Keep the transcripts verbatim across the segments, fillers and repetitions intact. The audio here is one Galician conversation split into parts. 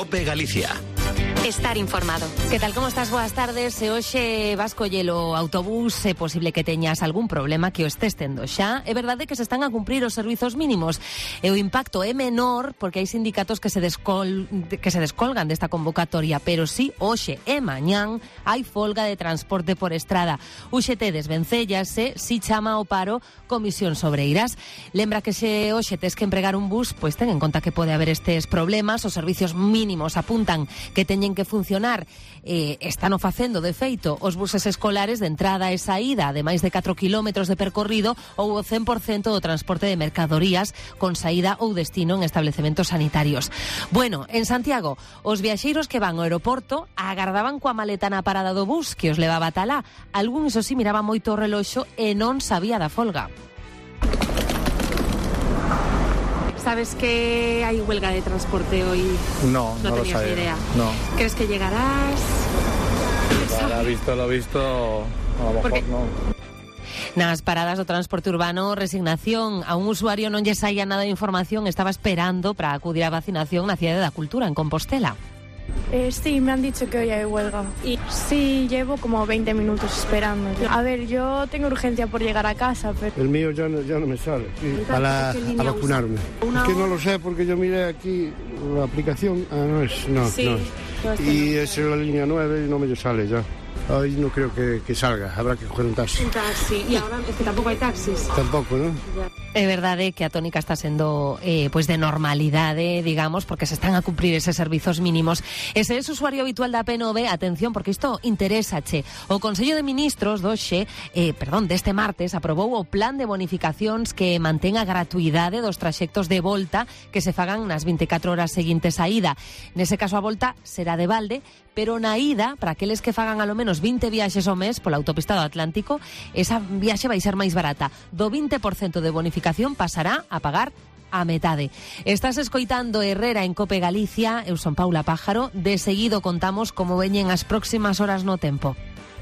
COPE Galicia. Estar informado. Que tal, como estás? Boas tardes. Se hoxe vas collelo autobús, é posible que teñas algún problema que o estés tendo xa. É verdade que se están a cumprir os servizos mínimos e o impacto é menor porque hai sindicatos que se descol que se descolgan desta convocatoria, pero sí, hoxe e mañán hai folga de transporte por estrada. U X T desvencéllase, si chama ao paro Comisións Obreiras. Lembra que se hoxe tes que empregar un bus, pois ten en conta que pode haber estes problemas. Os servizos mínimos apuntan que teñen que funcionar, eh, están o facendo de feito os buses escolares de entrada e saída de máis de catro kilómetros de percorrido ou o cen por cento do transporte de mercadorías con saída ou destino en establecementos sanitarios. Bueno, en Santiago, os viaxeiros que van ao aeroporto agardaban coa maleta na parada do bus que os levaba ata lá. Algún, iso sí, miraba moito o reloxo e non sabía da folga. ¿Sabes que hay huelga de transporte hoy? No, no, no lo tenías sabía. ni idea. No. ¿Crees que llegarás? Lo visto, lo visto, a lo mejor Porque... no. Nas paradas do transporte urbano, resignación. A un usuario non lle saía nada de información, estaba esperando para acudir á vacinación na Cidade da Cultura, en Compostela. Eh, sí, me han dicho que hoy hay huelga. Y sí, llevo como veinte minutos esperando. A ver, yo tengo urgencia por llegar a casa, pero... El mío ya no, ya no me sale sí, para a vacunarme. Es que no lo sé porque yo miré aquí la aplicación. Ah, no es, no, sí, no es. Y es la línea nueve y no me sale ya. Hoy no creo que, que salga, habrá que coger un taxi. Un taxi, y ahora es que tampoco hay taxis. Tampoco, ¿no? É verdade que a tónica está sendo eh, pues de normalidade, digamos, porque se están a cumprir eses servizos mínimos. E se es usuario habitual da P N V, atención, porque isto interésache. O Consello de Ministros do Xe, eh, perdón, deste martes, aprobou o plan de bonificacións que mantén a gratuidade dos traxectos de volta que se fagan nas veinticuatro horas seguintes á ida. Nese caso a volta será de balde, pero na ida, para aqueles que fagan alo menos vinte viaxes ao mes pola autopista do Atlántico, esa viaxe vai ser máis barata. Do vinte por cento de bonificación pasará a pagar a metade. Estás escoitando Herrera en Cope Galicia. Eu son Paula Pájaro. De seguido contamos como veñen as próximas horas no tempo.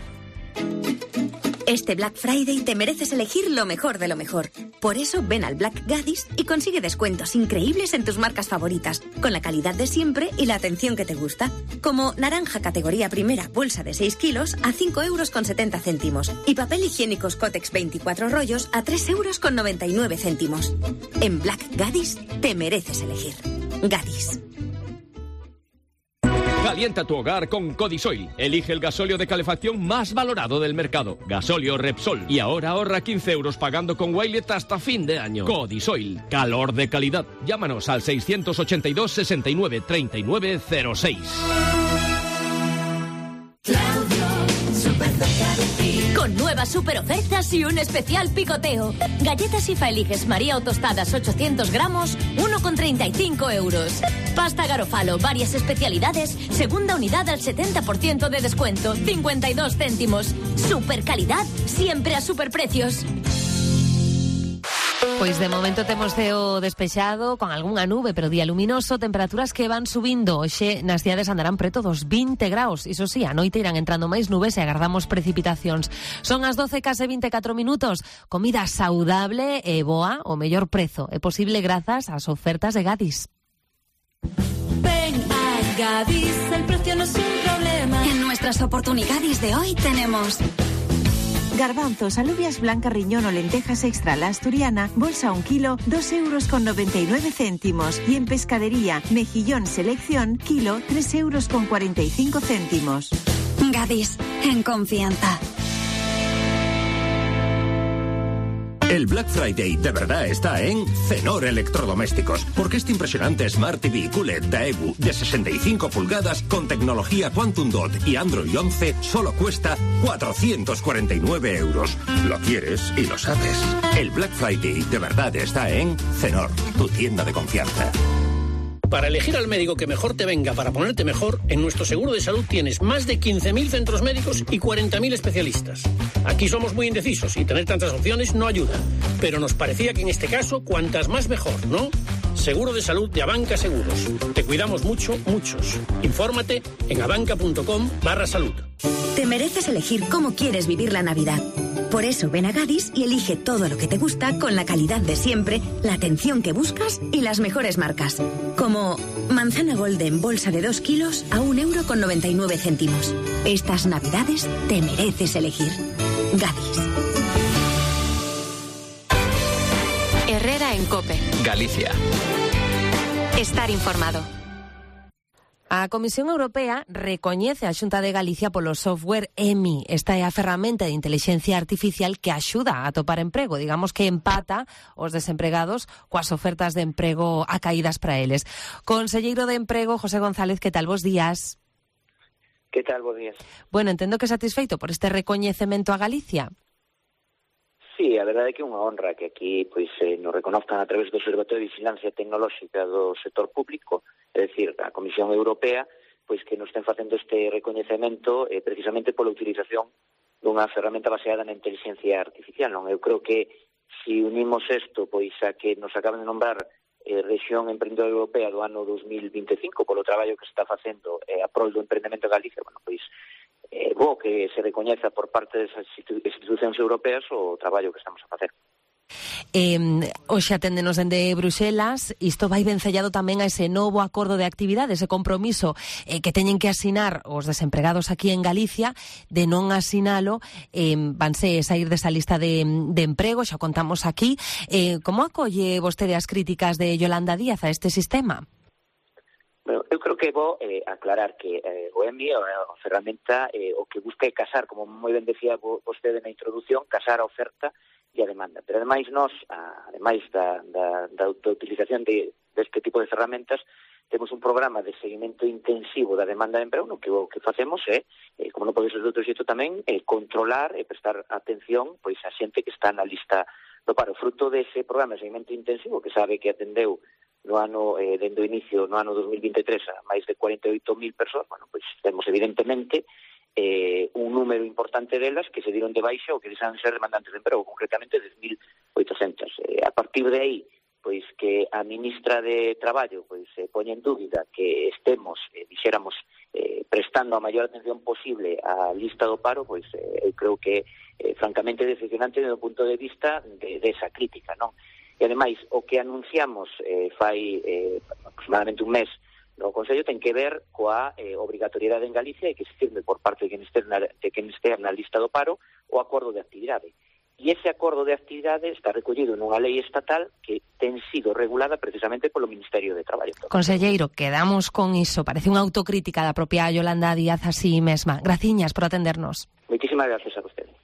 Este Black Friday te mereces elegir lo mejor de lo mejor. Por eso ven al Black Gadis y consigue descuentos increíbles en tus marcas favoritas, con la calidad de siempre y la atención que te gusta. Como naranja categoría primera, bolsa de seis kilos a cinco euros con setenta céntimos. Y papel higiénico Scottex veinticuatro rollos a tres euros con noventa y nueve céntimos. En Black Gadis te mereces elegir. Gadis. Calienta tu hogar con Codisoil. Elige el gasóleo de calefacción más valorado del mercado. Gasóleo Repsol. Y ahora ahorra quince euros pagando con Wilet hasta fin de año. Codisoil. Calor de calidad. Llámanos al seiscientos ochenta y dos, sesenta y nueve, treinta y nueve cero seis. Con nuevas super ofertas y un especial picoteo. Galletas IFA eliges María o tostadas ochocientos gramos, uno con treinta y cinco euros. Pasta Garofalo, varias especialidades, segunda unidad al setenta por ciento de descuento, cincuenta y dos céntimos. Super calidad, siempre a super precios. Pois de momento temos ceo despexado con algunha nube, pero día luminoso, temperaturas que van subindo. Hoxe nas cidades andarán preto dos vinte graus. Iso sí, a noite irán entrando máis nubes e agardamos precipitacións. Son as doce case vinte e catro minutos. Comida saudable e boa, o mellor prezo. É posible grazas ás ofertas de Gadis. Ven a Gadis, el precio no es un problema. En nuestras oportunidades de hoy tenemos... Garbanzos, alubias blancas, riñón o lentejas extra la asturiana, bolsa un kilo, dos euros con noventa y nueve céntimos. Y en pescadería, mejillón selección, kilo, tres euros con cuarenta y cinco céntimos. Gadis, en confianza. El Black Friday de verdad está en Cenor Electrodomésticos, porque este impresionante Smart T V Q L E D Daewoo de sesenta y cinco pulgadas con tecnología Quantum Dot y Android once solo cuesta cuatrocientos cuarenta y nueve euros. Lo quieres y lo sabes. El Black Friday de verdad está en Cenor, tu tienda de confianza. Para elegir al médico que mejor te venga para ponerte mejor, en nuestro seguro de salud tienes más de quince mil centros médicos y cuarenta mil especialistas. Aquí somos muy indecisos y tener tantas opciones no ayuda. Pero nos parecía que en este caso, cuantas más mejor, ¿no? Seguro de salud de Abanca Seguros. Te cuidamos mucho, muchos. Infórmate en abanca punto com barra salud. Te mereces elegir cómo quieres vivir la Navidad. Por eso ven a Gadis y elige todo lo que te gusta con la calidad de siempre, la atención que buscas y las mejores marcas. Como manzana golden bolsa de dos kilos a un euro con noventa y nueve céntimos. Estas navidades te mereces elegir. Gadis. Herrera en COPE. Galicia. Estar informado. A Comisión Europea recoñece a Xunta de Galicia polo software E M I. Esta é a ferramenta de inteligencia artificial que axuda a topar emprego, digamos que empata os desempregados coas ofertas de emprego acaídas para eles. Conselleiro de Emprego, José González, que tal? Bos días. Que tal? Bos días. Bueno, entendo que satisfeito por este recoñecemento a Galicia. Sí, a verdade é que é unha honra que aquí pois eh, nos reconozcan a través do Observatorio de Vigilancia Tecnolóxica do sector público, é dicir, a Comisión Europea, pois que nos estén facendo este recoñecemento eh, precisamente pola utilización dunha ferramenta baseada na inteligencia artificial. Non, eu creo que se unimos isto pois a que nos acaban de nombrar eh, Rexión Emprendedora Europea do ano dos mil vinte e cinco polo traballo que se está facendo eh, a prol do emprendemento en Galicia, bueno, pois É bo que se recoñeza por parte desas institucións europeas o traballo que estamos a facer. Eh, hoxe aténdenos dende Bruxelas, isto vai vencellado tamén a ese novo acordo de actividade, ese compromiso eh, que teñen que asinar os desempregados aquí en Galicia, de non asinalo, eh, vanse sair desa lista de, de emprego, xa contamos aquí. Eh, como acolle vostede as críticas de Yolanda Díaz a este sistema? Bueno, eu creo que é bo eh, aclarar que eh, o E M I, a, a ferramenta, eh, o que busca é casar, como moi ben decía vostede na introducción, casar a oferta e a demanda. Pero ademais nós, a, ademais da, da, da, da utilización de, deste tipo de ferramentas, temos un programa de seguimento intensivo da demanda de emprego, no que o que facemos é, eh, como non pode ser de outro xeito tamén, eh, controlar e prestar atención pois a xente que está na lista do paro. Fruto dese programa de seguimento intensivo, que sabe que atendeu no ano, eh, dende o inicio, no ano dos mil vinte e tres, a máis de cuarenta e oito mil persoas, bueno, pois temos evidentemente eh, un número importante delas que se dieron de baixa ou que desean ser demandantes de emprego, concretamente dez mil oitocentas. Eh, a partir de aí, pois que a ministra de Traballo pois eh, poña en dúbida que estemos, eh, dixéramos, eh, prestando a maior atención posible á lista do paro, pois eh, eu creo que eh, francamente decepcionante desde o punto de vista de, de esa crítica, non? E, ademais, o que anunciamos eh, fai eh, aproximadamente un mes no Consello ten que ver coa eh, obrigatoriedade en Galicia e que se firme por parte de quen este na, de quen este na lista do paro o acordo de actividade. E ese acordo de actividade está recollido nunha lei estatal que ten sido regulada precisamente polo Ministerio de Traballo. Conselleiro, quedamos con iso. Parece unha autocrítica da propia Yolanda Díaz así mesma. Graciñas por atendernos. Moitísimas gracias a vostedes.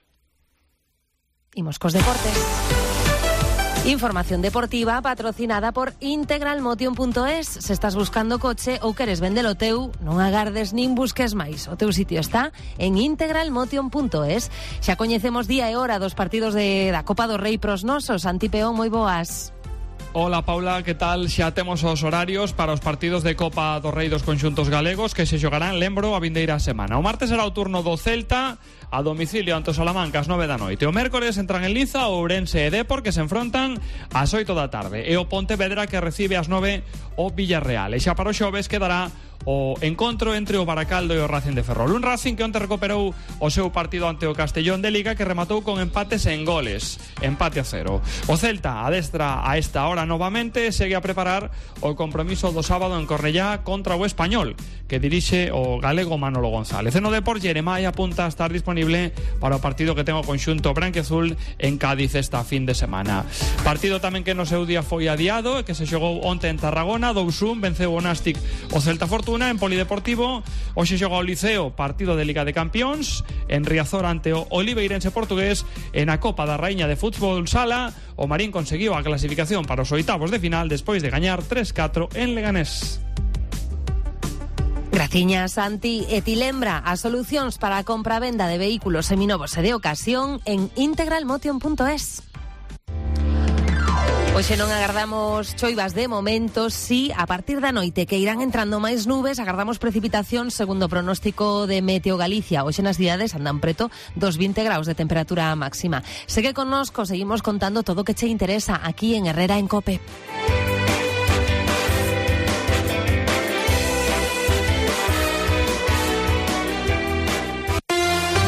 Imos cos deportes. Información deportiva patrocinada por integralmotion punto es. Se estás buscando coche ou queres vendelo teu, non agardes nin busques máis. O teu sitio está en integralmotion punto es. Xa coñecemos día e hora dos partidos de, da Copa do Rei pros nosos. Santi Peón, moi boas. Hola Paula, que tal? Xa temos os horarios para os partidos de Copa do Rei dos conxuntos galegos que se xogarán, lembro, a vindeira semana. O martes será o turno do Celta a domicilio ante o Salamanca ás nove da noite. O mércores entran en liza o Ourense e Depor, que se enfrontan ás oito da tarde, e o Pontevedra, que recibe ás nove o Villarreal. E xa para o xoves quedará o encontro entre o Baracaldo e o Racing de Ferrol. Un Racing que onte recuperou o seu partido ante o Castellón de Liga, que rematou con empates en goles, empate a cero. O Celta adestra a esta hora novamente, segue a preparar o compromiso do sábado en Cornellá contra o Español, que dirixe o galego Manolo González. En o Depor, Jeremai apunta a estar disponible para o partido que ten o conxunto branquiazul en Cádiz esta fin de semana. Partido tamén que no seu día foi adiado e que se xogou onte en Tarragona. dous un venceu o Nástic o Celta Fortuna. En Polideportivo hoxe xoga o Liceo partido de Liga de Campións en Riazor ante o Oliveirense portugués. En a Copa da Raíña de Fútbol Sala, o Marín conseguiu a clasificación para os oitavos de final despois de gañar tres catro en Leganés. Graciñas, Santi. E ti lembra as solucións para a compra-venda de vehículos seminovos e de ocasión en integralmotion punto es. Hoxe non agardamos choivas de momento, si a partir da noite que irán entrando máis nubes, agardamos precipitación segundo o pronóstico de Meteo Galicia. Hoxe nas cidades andan preto dos vinte graus de temperatura máxima. Segue connosco, seguimos contando todo o que che interesa aquí en Herrera en COPE.